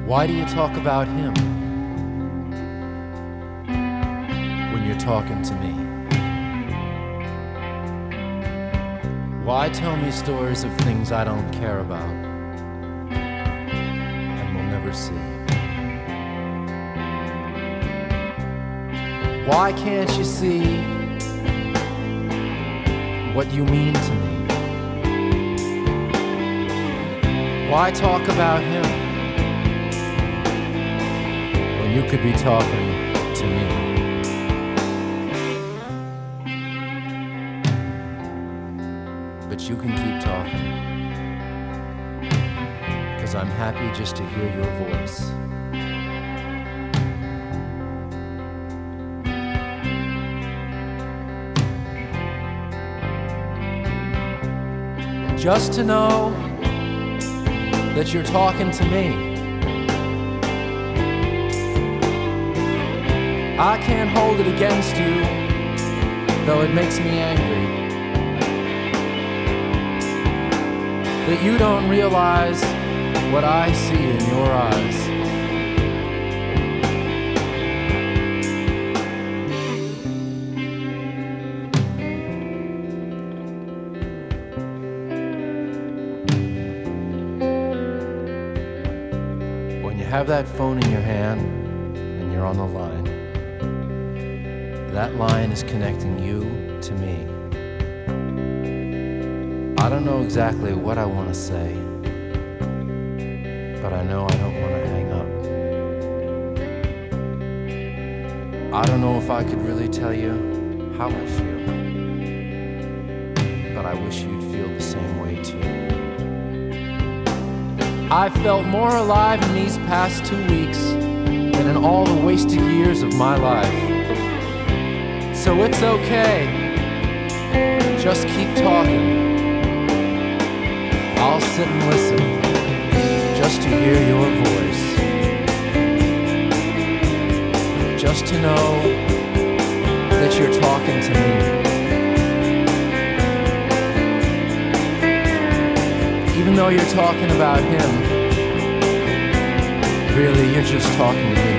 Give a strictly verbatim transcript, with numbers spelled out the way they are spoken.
Why do you talk about him when you're talking to me? Why tell me stories of things I don't care about and will never see? Why can't you see what you mean to me? Why talk about him when you could be talking to me? But you can keep talking, 'cause I'm happy just to hear your voice. Just to know that you're talking to me. I can't hold it against you, though it makes me angry that you don't realize what I see in your eyes. When you have that phone in your hand and you're on the line, that line is connecting you to me. I don't know exactly what I want to say, but I know I don't want to hang up. I don't know if I could really tell you how I feel, but I wish you'd feel the same way too. I've felt more alive in these past two weeks than in all the wasted years of my life. So it's okay, just keep talking. I'll sit and listen, just to hear your voice. Just to know that you're talking to me. Even though you're talking about him, really you're just talking to me.